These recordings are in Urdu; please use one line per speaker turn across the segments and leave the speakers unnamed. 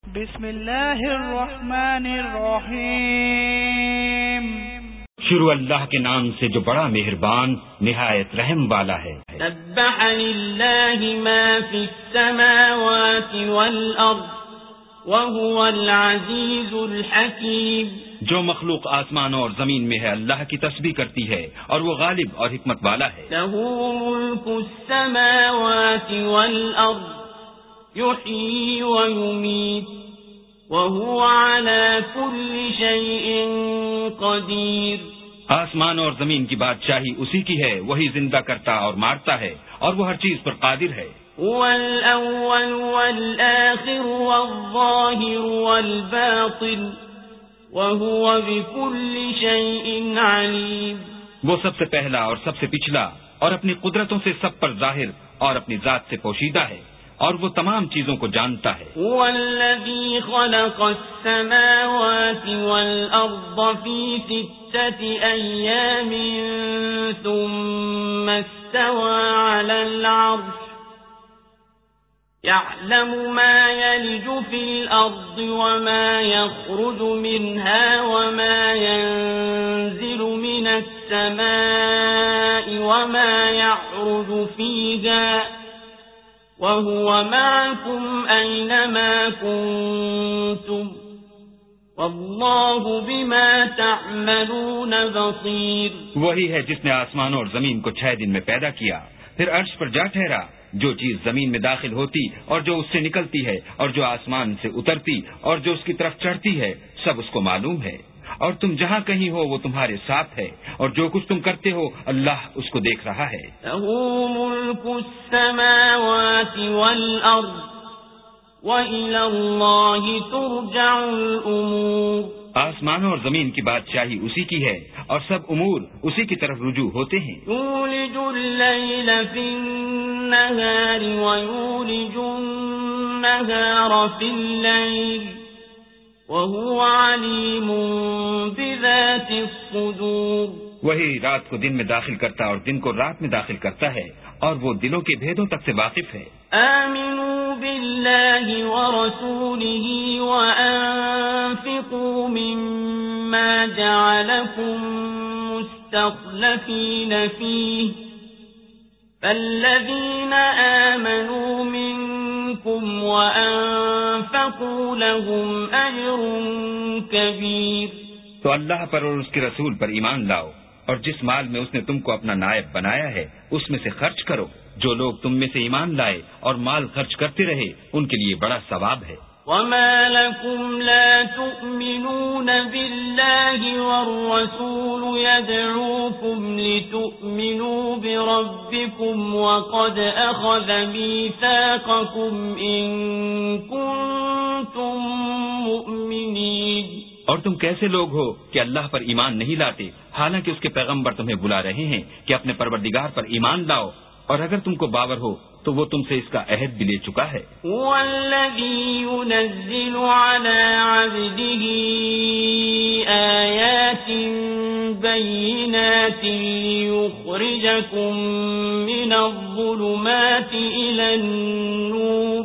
بسم اللہ الرحمن الرحیم۔
شروع اللہ کے نام سے جو بڑا مہربان نہایت رحم والا ہے۔
سبح للہ ما فی السماوات والارض وهو العزیز الحکیم۔
جو مخلوق آسمانوں اور زمین میں ہے اللہ کی تسبیح کرتی ہے اور وہ غالب اور حکمت والا ہے۔
لہ ملک السماوات والارض یحیی ویمیت وهو على كل شيء قدیر۔
آسمان اور زمین کی بادشاہی اسی کی ہے، وہی زندہ کرتا اور مارتا ہے اور وہ ہر چیز پر قادر ہے۔
هو الأول والآخر والظاهر والباطن وهو بكل شيء عليم۔
وہ سب سے پہلا اور سب سے پچھلا اور اپنی قدرتوں سے سب پر ظاہر اور اپنی ذات سے پوشیدہ ہے اور وہ تمام چیزوں کو جانتا ہے۔
هو الذي خلق السماوات والأرض في 6 أيام ثم استوى على العرش يعلم ما يلج في الأرض وما يخرج منها وما ينزل من السماء وما يعرج فيها وهو معكم أينما كنتم والله بما تعملون بصير۔
وہی ہے جس نے آسمانوں اور زمین کو 6 دن میں پیدا کیا، پھر عرش پر جا ٹھہرا۔ جو چیز زمین میں داخل ہوتی اور جو اس سے نکلتی ہے اور جو آسمان سے اترتی اور جو اس کی طرف چڑھتی ہے، سب اس کو معلوم ہے، اور تم جہاں کہیں ہو وہ تمہارے ساتھ ہے، اور جو کچھ تم کرتے ہو اللہ اس کو دیکھ رہا ہے۔
لہ ملک السماوات والارض وإلی اللہ ترجع الامور۔
آسمانوں اور زمین کی بادشاہی اسی کی ہے اور سب امور اسی کی طرف رجوع ہوتے ہیں۔
یولج اللیل فی النہار ویولج النہار فی اللیل وَهُوَ عَلِيمٌ بِذَاتِ الصُّدُورِ۔
وہی رات کو دن میں داخل کرتا اور دن کو رات میں داخل کرتا ہے اور وہ دلوں کے بھیدوں تک سے واقف ہے۔
آمنوا باللہ ورسولہ وانفقوا مما جعلکم مستخلفین فیہ فالذین آمنوا منکم وانفقوا لهم اجر کبیر۔
تو اللہ پر اور اس کے رسول پر ایمان لاؤ اور جس مال میں اس نے تم کو اپنا نائب بنایا ہے اس میں سے خرچ کرو۔ جو لوگ تم میں سے ایمان لائے اور مال خرچ کرتے رہے ان کے لیے بڑا ثواب ہے۔
وما لكم لا تؤمنون بالله والرسول يدعوكم لتؤمنوا بربكم وقد أخذ ميثاقكم إن كنتم مؤمنين۔
اور تم کیسے لوگ ہو کہ اللہ پر ایمان نہیں لاتے حالانکہ اس کے پیغمبر تمہیں بلا رہے ہیں کہ اپنے پروردگار پر ایمان لاؤ، اور اگر تم کو باور ہو تو وہ تم سے اس کا عہد بھی لے چکا ہے۔
هو الذي ينزل على عبده آيات بينات ليخرجكم من الظلمات إلى النور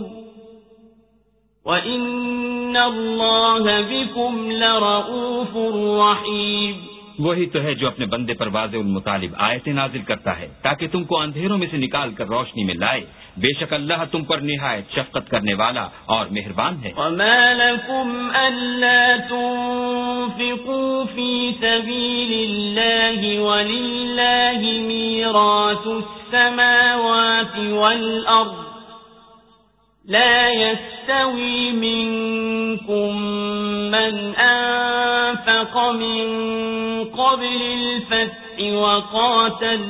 وإن الله بكم لرؤوف رحيم۔
وہی تو ہے جو اپنے بندے پر واضح المطالب آیتیں نازل کرتا ہے تاکہ تم کو اندھیروں میں سے نکال کر روشنی میں لائے۔ بے شک اللہ تم پر نہایت شفقت کرنے والا اور مہربان ہے۔
وما لكم ألا تنفقوا في سبيل الله ولله ميراث السماوات والأرض لا يستوي منكم من أنفق من قبل الفتح وقاتل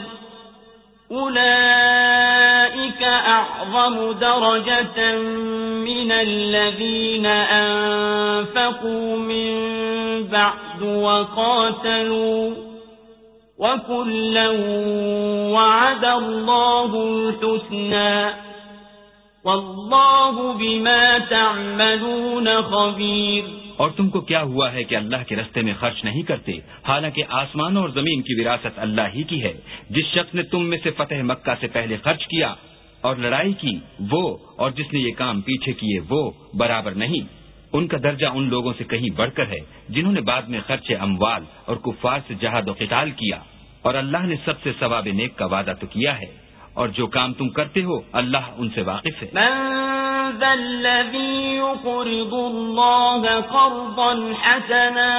أولئك أعظم درجة من الذين أنفقوا من بعد وقاتلوا وكلا وعد الله الحسنى واللہ بما تعملون خبیر۔
اور تم کو کیا ہوا ہے کہ اللہ کے رستے میں خرچ نہیں کرتے حالانکہ آسمانوں اور زمین کی وراثت اللہ ہی کی ہے۔ جس شخص نے تم میں سے فتح مکہ سے پہلے خرچ کیا اور لڑائی کی وہ اور جس نے یہ کام پیچھے کیے وہ برابر نہیں۔ ان کا درجہ ان لوگوں سے کہیں بڑھ کر ہے جنہوں نے بعد میں خرچ اموال اور کفار سے جہاد و قتال کیا، اور اللہ نے سب سے ثواب نیک کا وعدہ تو کیا ہے، اور جو کام تم کرتے ہو اللہ ان سے واقف ہے۔
من ذا الذی یقرض اللہ قرضا حسنا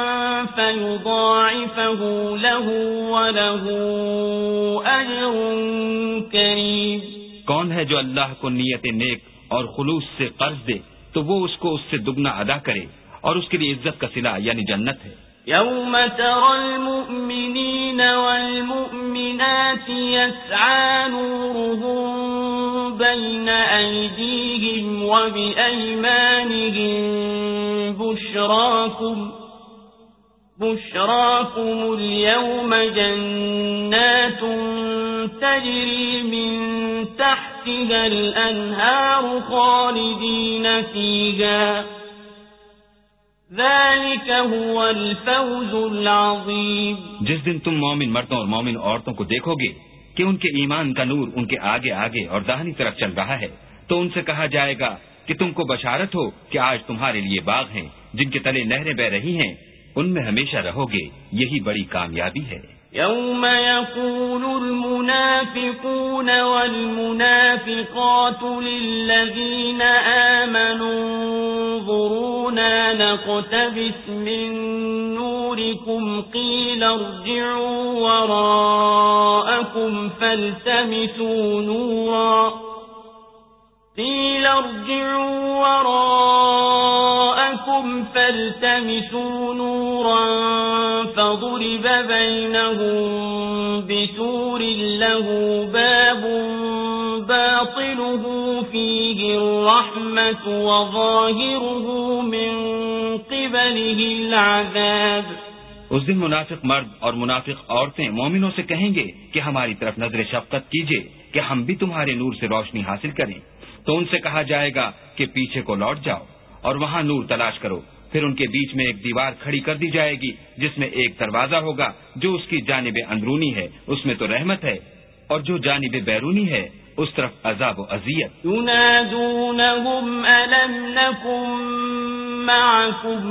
فیضاعفه له وله اجر کریم۔
کون ہے جو اللہ کو نیت نیک اور خلوص سے قرض دے تو وہ اس کو اس سے دگنا ادا کرے، اور اس کے لیے عزت کا صلہ یعنی جنت ہے۔
یوم تری المؤمنین والمؤمنات یسعی نورهم بین ایدیہم وبایمانہم بشراکم اليوم جنات تجری من تحتها الانہار خالدین فیہا ذلك هو الفوز العظیم۔
جس دن تم مومن مردوں اور مومن عورتوں کو دیکھو گے کہ ان کے ایمان کا نور ان کے آگے آگے اور داہنی طرف چل رہا ہے، تو ان سے کہا جائے گا کہ تم کو بشارت ہو کہ آج تمہارے لیے باغ ہیں جن کے تلے نہریں بہ رہی ہیں، ان میں ہمیشہ رہو گے، یہی بڑی کامیابی ہے۔
يوم يقول المنافقون والمنافقات للذين آمنوا انظرونا نقتبس من نوركم قيل ارجعوا وراءكم فالتمسوا نورا فضرب بينهم بسور له باب باطنه فيه الرحمة وظاهره من قبله العذاب۔
اس دن منافق مرد اور منافق عورتیں مومنوں سے کہیں گے کہ ہماری طرف نظر شفقت کیجیے کہ ہم بھی تمہارے نور سے روشنی حاصل کریں، تو ان سے کہا جائے گا کہ پیچھے کو لوٹ جاؤ اور وہاں نور تلاش کرو، پھر ان کے بیچ میں ایک دیوار کھڑی کر دی جائے گی جس میں ایک دروازہ ہوگا، جو اس کی جانب اندرونی ہے اس میں تو رحمت ہے، اور جو جانب بیرونی ہے اس طرف عذاب و اذیت۔
ينادونهم ألم نكن معكم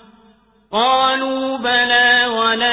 قالوا بلى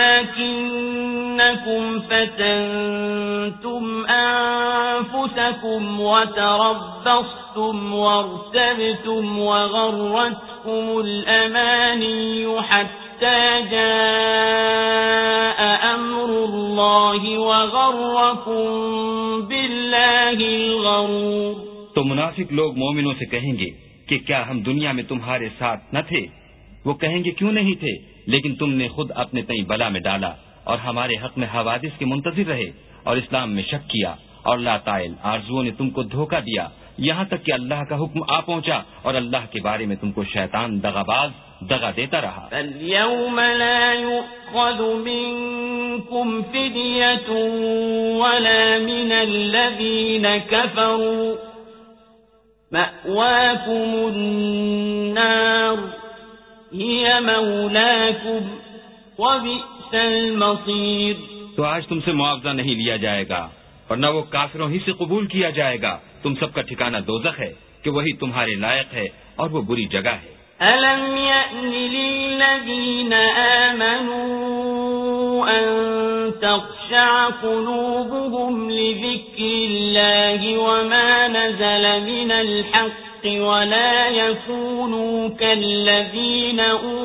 ولكنكم فتنتم أنفسكم وتربصتم وارتبتم وغرتكم الأماني حتى جاء أمر الله وغركم بالله الغرور۔
تو منافق لوگ مومنوں سے کہیں گے کہ کیا ہم دنیا میں تمہارے ساتھ نہ تھے؟ وہ کہیں گے کیوں نہیں تھے، لیکن تم نے خود اپنے تئیں بلا میں ڈالا اور ہمارے حق میں حوادث کے منتظر رہے اور اسلام میں شک کیا، اور لا طائل آرزوؤں نے تم کو دھوکہ دیا، یہاں تک کہ اللہ کا حکم آ پہنچا اور اللہ کے بارے میں تم کو شیطان دغاباز دغا دیتا رہا۔
فَالْيَوْمَ لَا يُؤْخَذُ مِنكُمْ فِدْيَةٌ وَلَا مِنَ الَّذِينَ كَفَرُوا مَأْوَاكُمُ النَّارُ هِيَ مَوْلَاكُمْ وَبِئْسَ الْمَصِيرُ۔
تو آج تم سے معاوضہ نہیں لیا جائے گا اور نہ وہ کافروں ہی سے قبول کیا جائے گا، تم سب کا ٹھکانہ دوزخ ہے کہ وہی تمہارے لائق ہے اور وہ بری جگہ ہے۔
أَلَمْ يَأْنِ لِلَّذِينَ آمَنُوا أَن تَخْشَعَ قُلُوبُهُمْ لِذِكْرِ اللَّهِ وَمَا نَزَلَ مِنَ الْحَقِّ وَلَا يَكُونُوا كَالَّذِينَ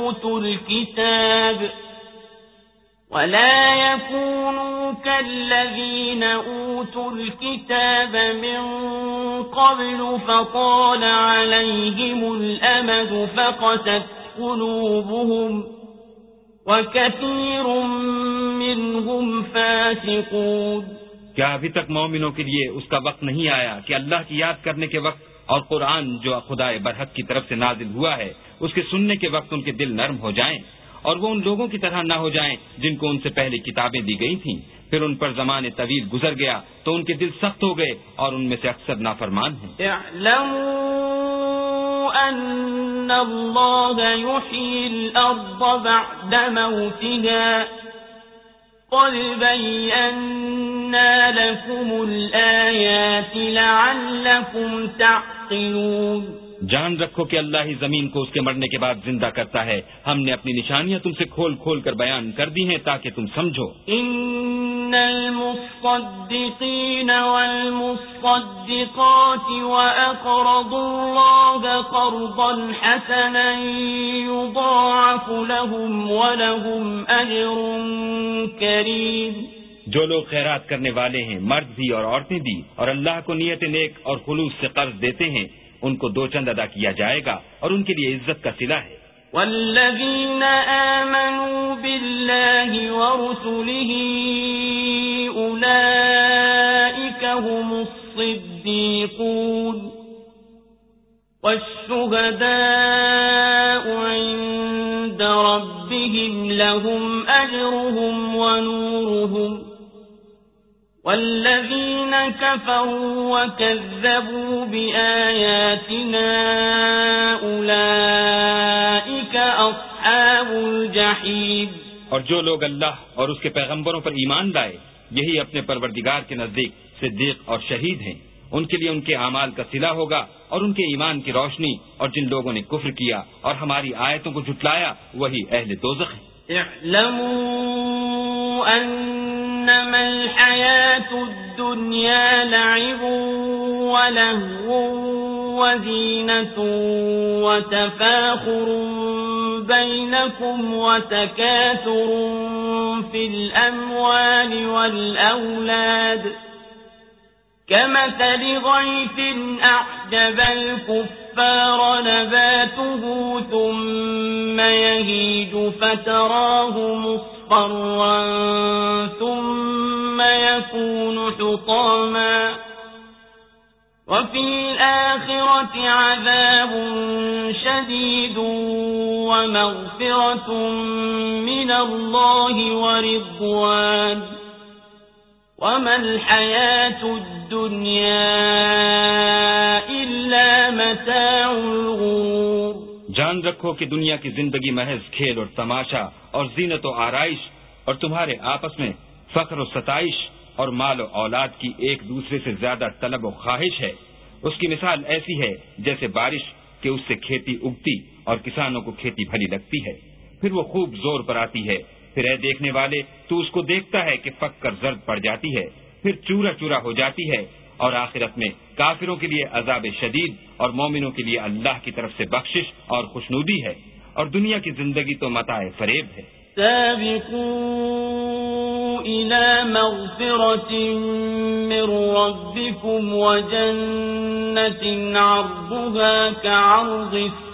أُوتُوا الْكِتَابَ مِنْ قَبْلُ فَطَالَ عَلَيْهِمُ الْأَمَدُ فَقَسَتْ قُلُوبُهُمْ وَكَثِيرٌ مِّنْهُمْ فَاسِقُونَ۔
کیا ابھی تک مومنوں کے لیے اس کا وقت نہیں آیا کہ اللہ کی یاد کرنے کے وقت اور قرآن جو خدا برحق کی طرف سے نازل ہوا ہے اس کے سننے کے وقت ان کے دل نرم ہو جائیں اور وہ ان لوگوں کی طرح نہ ہو جائیں جن کو ان سے پہلے کتابیں دی گئی تھیں، پھر ان پر زمانے طویل گزر گیا تو ان کے دل سخت ہو گئے اور ان میں سے اکثر نافرمان ہیں۔
اعلموا ان اللہ یحیی الارض بعد موتها قد بینا لکم الآیات لعلکم تعقلون۔
جان رکھو کہ اللہ ہی زمین کو اس کے مرنے کے بعد زندہ کرتا ہے. ہم نے اپنی نشانیاں تم سے کھول کھول کر بیان کر دی ہیں تاکہ تم سمجھو.
ان المصدقین والمصدقات واقرضوا اللہ قرضا حسنا یضاعف لهم ولهم اجر کریم.
جو لوگ خیرات کرنے والے ہیں مرد بھی اور عورتیں بھی اور اللہ کو نیت نیک اور خلوص سے قرض دیتے ہیں ان کو 2 چند ادا کیا جائے گا اور ان کے لیے عزت کا صلہ ہے.
والذین آمنوا باللہ ورسلہ اولئک هم الصدیقون والشهداء عند ربهم لهم أجرهم ونورهم والذين كفروا وكذبوا بآياتنا أولئك أصحاب الجحيم.
اور جو لوگ اللہ اور اس کے پیغمبروں پر ایمان لائے یہی اپنے پروردگار کے نزدیک صدیق اور شہید ہیں. ان کے لیے ان کے اعمال کا صلہ ہوگا اور ان کے ایمان کی روشنی. اور جن لوگوں نے کفر کیا اور ہماری آیتوں کو جھٹلایا وہی اہل دوزخ ہیں.
اعلموا انما الحیاة الدنیا لعب ولهو وزینة وتفاخر بینکم وتکاثر فی الاموال والاولاد كمثل غيث أعجب الكفار نباته ثم يهيج فتراه مصفرا ثم يكون حطاما وفي الآخرة عذاب شديد ومغفرة من الله ورضوان وما الحياة الدنيا إلا متاع الغرور.
جان رکھو کہ دنیا کی زندگی محض کھیل اور تماشا اور زینت و آرائش اور تمہارے آپس میں فخر و ستائش اور مال و اولاد کی ایک دوسرے سے زیادہ طلب و خواہش ہے. اس کی مثال ایسی ہے جیسے بارش کہ اس سے کھیتی اگتی اور کسانوں کو کھیتی بھلی لگتی ہے پھر وہ خوب زور پر آتی ہے. پھر اے دیکھنے والے تو اس کو دیکھتا ہے کہ پک کر زرد پڑ جاتی ہے پھر چورا چورا ہو جاتی ہے. اور آخرت میں کافروں کے لیے عذاب شدید اور مومنوں کے لیے اللہ کی طرف سے بخشش اور خوشنودی ہے. اور دنیا کی زندگی تو متاع فریب ہے.
سابقوا إلى مغفرة من ربكم وجنة عرضها كعرض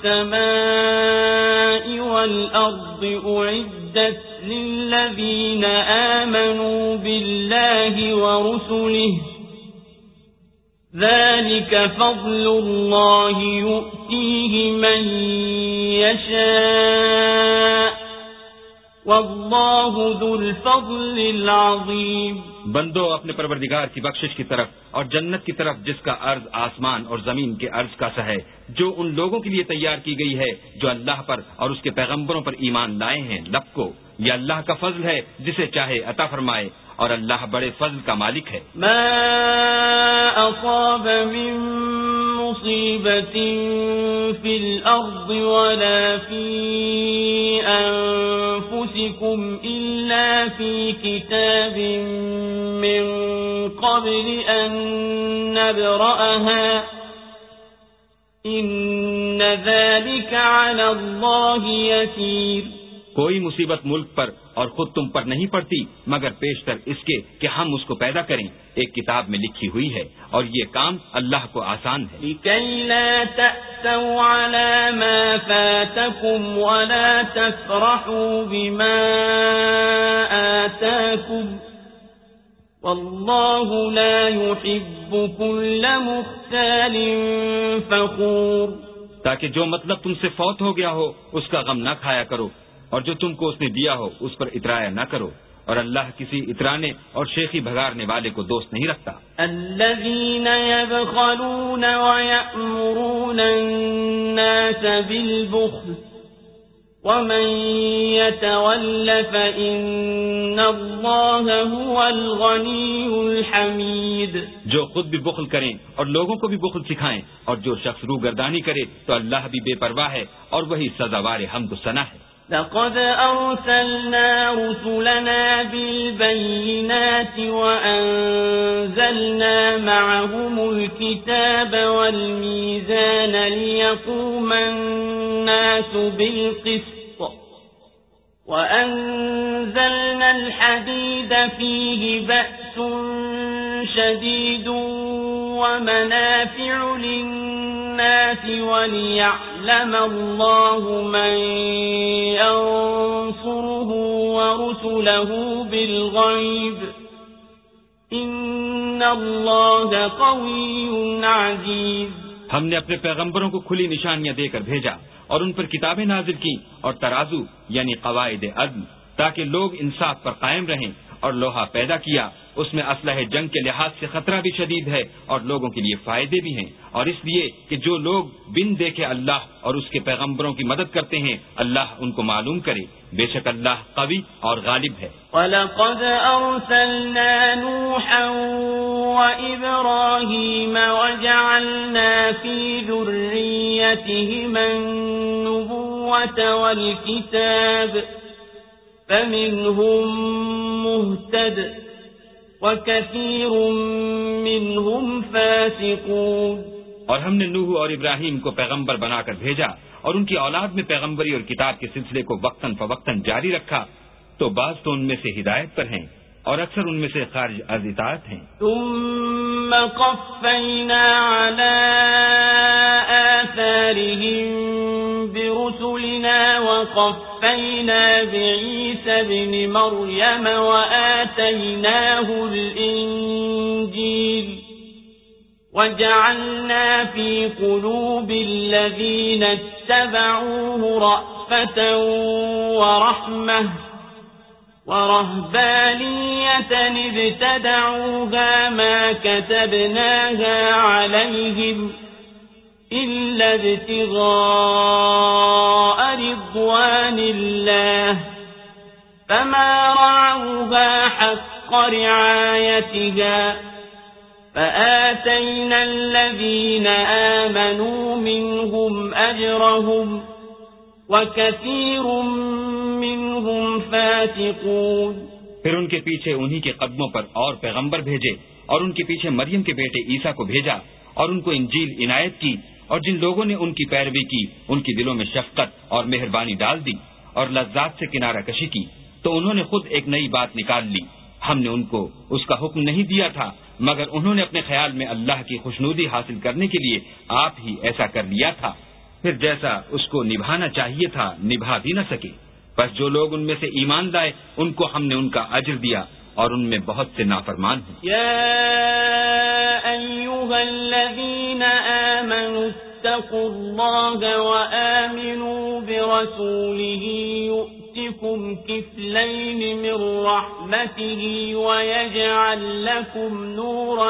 السماء والأرض أعدت للذين آمنوا بالله ورسله ذلك فضل الله يؤتيه من يشاء واللہ ذو الفضل العظیم.
بندو اپنے پروردگار کی بخشش کی طرف اور جنت کی طرف جس کا عرض آسمان اور زمین کے عرض کا سا ہے جو ان لوگوں کے لیے تیار کی گئی ہے جو اللہ پر اور اس کے پیغمبروں پر ایمان لائے ہیں. لب کو یہ اللہ کا فضل ہے جسے چاہے عطا فرمائے اور اللہ بڑے فضل کا مالک ہے.
ما اصاب من مصیبت فی الارض ولا فی انفسکم الا فی کتاب من قبل ان نبرأها ان ذلك على اللہ یسیر.
کوئی مصیبت ملک پر اور خود تم پر نہیں پڑتی مگر پیشتر اس کے کہ ہم اس کو پیدا کریں ایک کتاب میں لکھی ہوئی ہے اور یہ کام اللہ کو آسان ہے.
لِكَيْ لَا تَأْسَوْا عَلَى مَا فَاتَكُمْ وَلَا تَفْرَحُوا بِمَا آتَاكُمْ وَاللَّهُ لَا يُحِبُّ كُلَّ مُخْتَالٍ فَخُورٍ.
تاکہ جو مطلب تم سے فوت ہو گیا ہو اس کا غم نہ کھایا کرو اور جو تم کو اس نے دیا ہو اس پر اترایا نہ کرو اور اللہ کسی اترانے اور شیخی بھگارنے والے کو دوست نہیں رکھتا.
الذین یبخلون ویأمرون الناس بالبخل ومن يتول فإن الله هو الغني الحميد.
جو خود بھی بخل کریں اور لوگوں کو بھی بخل سکھائیں، اور جو شخص روگردانی کرے تو اللہ بھی بے پرواہ ہے اور وہی سزاوار حمد و ثنا ہے.
لقد أرسلنا رسلنا بالبينات وأنزلنا معهم الكتاب والميزان ليقوم الناس بالقسط وأنزلنا الحديد فيه بأس شديد ومنافع للناس وليعلم الله من ينصره ورسله بالغيب إن الله قوي عزيز.
ہم نے اپنے پیغمبروں کو کھلی نشانیاں دے کر بھیجا اور ان پر کتابیں نازل کی اور ترازو یعنی قواعد عدل تاکہ لوگ انصاف پر قائم رہیں، اور لوہا پیدا کیا، اس میں اسلحہ جنگ کے لحاظ سے خطرہ بھی شدید ہے اور لوگوں کے لیے فائدے بھی ہیں، اور اس لیے کہ جو لوگ بن دیکھے اللہ اور اس کے پیغمبروں کی مدد کرتے ہیں اللہ ان کو معلوم کرے، بے شک اللہ قوی اور غالب ہے.
وَلَقَدْ أَرْسَلْنَا نُوحًا وَإِبْرَاهِيمَ وَجَعَلْنَا فِي ذُرِّيَّتِهِمَا النُّبُوَّةَ وَالْكِتَابَ فَمِنْهُمْ مُهْتَدٍ وَكَثِيرٌ مِّنْهُمْ فَاسِقُونَ.
اور ہم نے نوح اور ابراہیم کو پیغمبر بنا کر بھیجا اور ان کی اولاد میں پیغمبری اور کتاب کے سلسلے کو وقتاً فوقتاً جاری رکھا، تو بعض تو ان میں سے ہدایت پر ہیں اور اکثر ان میں سے خارج از اطاعت ہیں.
ثم قفينا على آثارهم برسلنا وقفينا بعيسى ابن مريم وآتيناه الإنجيل وجعلنا في قلوب الذين اتبعوه رأفة ورحمة ورهبانية ابتدعوها ما كتبناها عليهم إلا ابتغاء رضوان الله فما رعوها حق رعايتها فآتينا الذين آمنوا منهم أجرهم وَكَثِيرٌ مِّنْهُمْ فَاسِقُونَ.
پھر ان کے پیچھے انہی کے قدموں پر اور پیغمبر بھیجے اور ان کے پیچھے مریم کے بیٹے عیسیٰ کو بھیجا اور ان کو انجیل عنایت کی، اور جن لوگوں نے ان کی پیروی کی ان کے دلوں میں شفقت اور مہربانی ڈال دی اور لذات سے کنارہ کشی کی، تو انہوں نے خود ایک نئی بات نکال لی. ہم نے ان کو اس کا حکم نہیں دیا تھا مگر انہوں نے اپنے خیال میں اللہ کی خوشنودی حاصل کرنے کے لیے آپ ہی ایسا کر لیا تھا. پھر جیسا اس کو نبھانا چاہیے تھا نبھا بھی نہ سکے. بس جو لوگ ان میں سے ایمان لائے ان کو ہم نے ان کا اجر دیا اور ان میں بہت سے نافرمان ہیں.
یا ایھا الذین آمنوا اتقوا اللہ وآمنوا برسولہ یؤتکم کفلین من رحمتہ ویجعل لکم نورا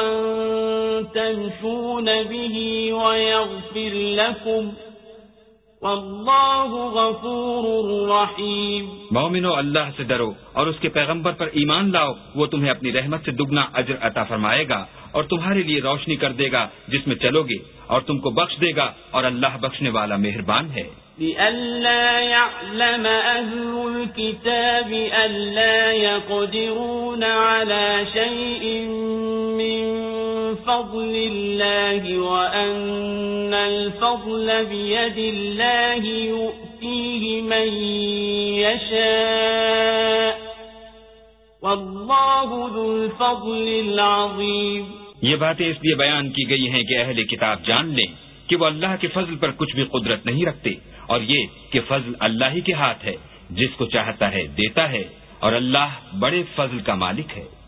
تمشون بہ ویغفر لکم واللہ غفور رحیم.
مومنو اللہ سے ڈرو اور اس کے پیغمبر پر ایمان لاؤ، وہ تمہیں اپنی رحمت سے دگنا اجر عطا فرمائے گا اور تمہارے لیے روشنی کر دے گا جس میں چلو گے اور تم کو بخش دے گا اور اللہ بخشنے والا مہربان ہے.
لئلا يعلم أهل الكتاب ألا يقدرون على شيء من فضل الله وأن الفضل بيد الله يؤتيه من يشاء والله ذو الفضل العظيم.
یہ باتیں اس لیے بیان کی گئی ہیں کہ اہل کتاب جان لیں کہ وہ اللہ کے فضل پر کچھ بھی قدرت نہیں رکھتے، اور یہ کہ فضل اللہ ہی کے ہاتھ ہے، جس کو چاہتا ہے دیتا ہے، اور اللہ بڑے فضل کا مالک ہے.